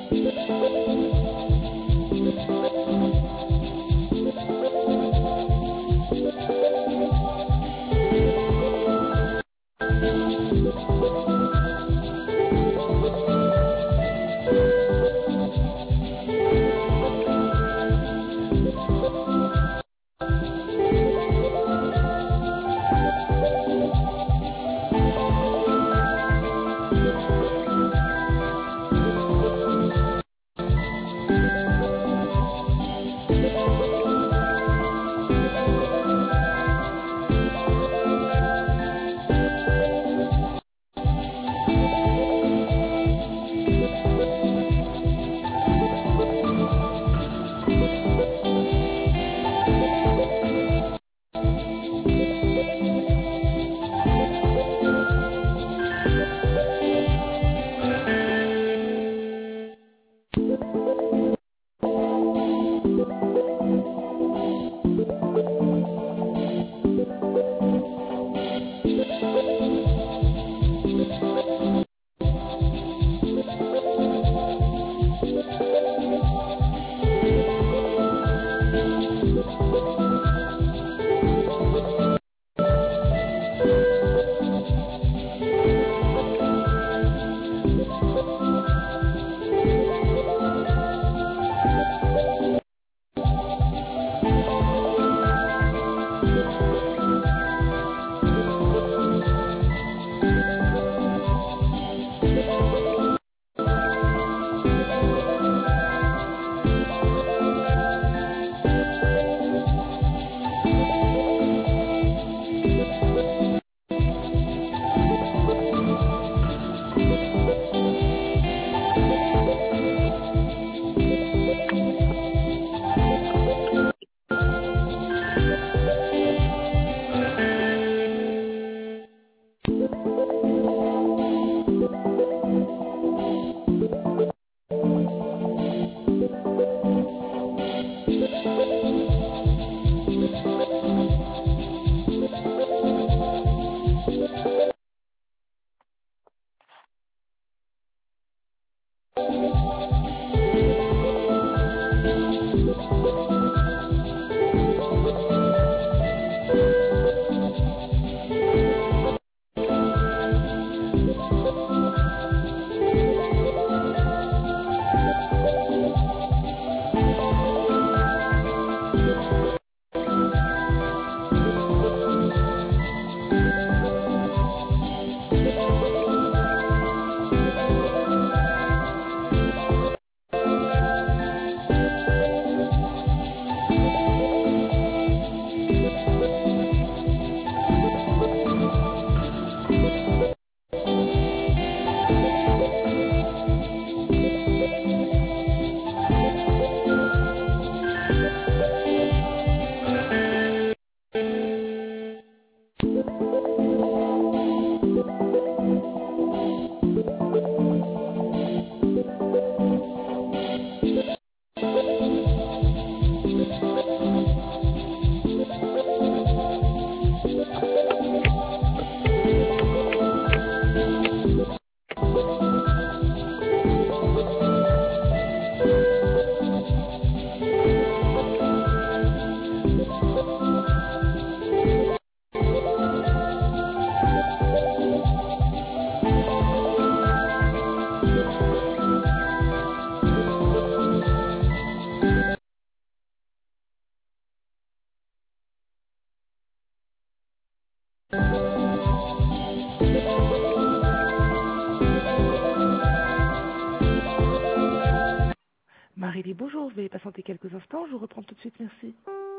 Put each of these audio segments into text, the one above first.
Marie-Lie, bonjour, veuillez patienter quelques instants, je vous reprends tout de suite, merci.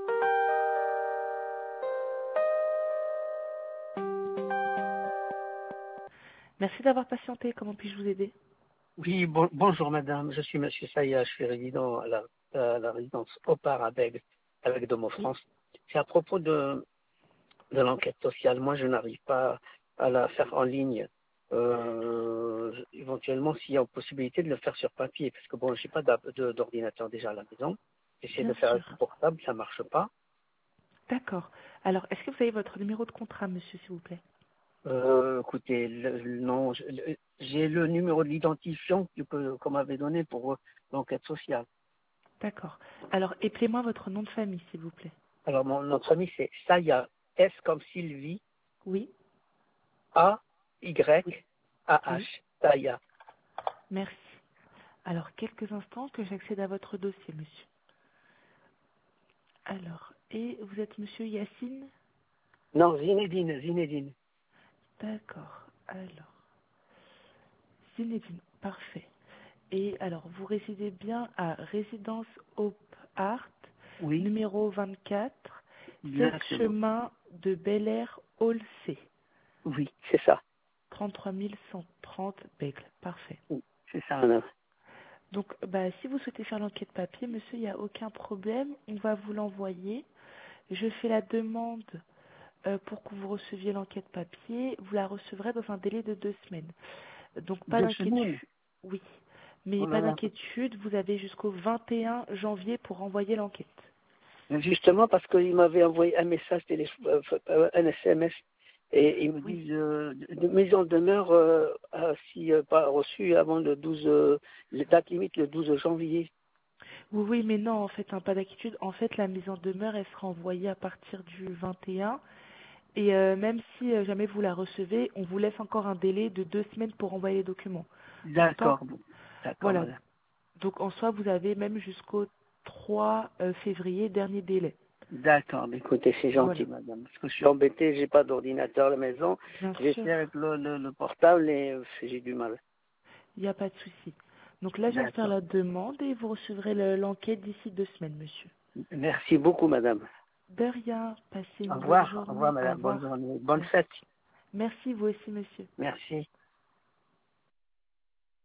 Merci d'avoir patienté, comment puis-je vous aider? Oui, bonjour madame, je suis monsieur Saya, je suis résident à la résidence Opar avec Domo France. C'est à propos de l'enquête sociale. Moi, je n'arrive pas à la faire en ligne. Éventuellement, s'il y a possibilité de le faire sur papier, parce que bon, j'ai pas d'ordinateur déjà à la maison. J'essaie de faire un portable, ça marche pas. D'accord. Alors, est-ce que vous avez votre numéro de contrat, monsieur, s'il vous plaît? Écoutez, non, j'ai le numéro de l'identifiant qu'on m'avait donné pour l'enquête sociale. D'accord. Alors, appelez-moi votre nom de famille, s'il vous plaît. Alors, mon nom de famille, c'est Saya, S comme Sylvie, Oui. A-Y-A-H, Oui. Saya. Merci. Alors, quelques instants que j'accède à votre dossier, monsieur. Alors, et vous êtes monsieur Yacine? Non, Zinedine. D'accord. Alors, Zinedine, parfait. Et alors, vous résidez bien à Résidence Hope Art, Oui, numéro 24, 16 exactement. chemin de Bel Air, Hall C, Oui, c'est ça. 33 130 Bègle. Parfait. Oui, c'est ça, madame. Donc, si vous souhaitez faire l'enquête papier, monsieur, il n'y a aucun problème. On va vous l'envoyer. Je fais la demande pour que vous receviez l'enquête papier. Vous la recevrez dans un délai de 2 semaines. Donc, pas 2 semaines. d'inquiétude. Oui. Mais Oh là pas là. d'inquiétude, vous avez jusqu'au 21 janvier pour envoyer l'enquête. Justement, parce qu'ils m'avaient envoyé un message, un SMS, et ils me Oui. disent de mise en demeure si pas reçu avant le 12, date limite le 12 janvier. Oui, oui, mais non, en fait, pas d'inquiétude. En fait, la mise en demeure, elle sera envoyée à partir du 21. Et même si jamais vous la recevez, on vous laisse encore un délai de 2 semaines pour envoyer les documents. Donc, D'accord, bon. D'accord, voilà. madame. Donc, en soi, vous avez même jusqu'au 3 février, dernier délai. D'accord, mais écoutez, c'est Voilà. gentil, madame. Parce que je suis embêté, j'ai pas d'ordinateur à la maison. Bien J'ai sûr, fait avec le portable et j'ai du mal. il n'y a pas de souci. Donc là, je viens de faire D'accord. la demande et vous recevrez l'enquête d'ici 2 semaines, monsieur. Merci beaucoup, madame. De rien. Passez Au une bonne revoir, journée. Au madame. Bonne revoir. journée. Bonne Merci. fête. Merci, vous aussi, monsieur. Merci.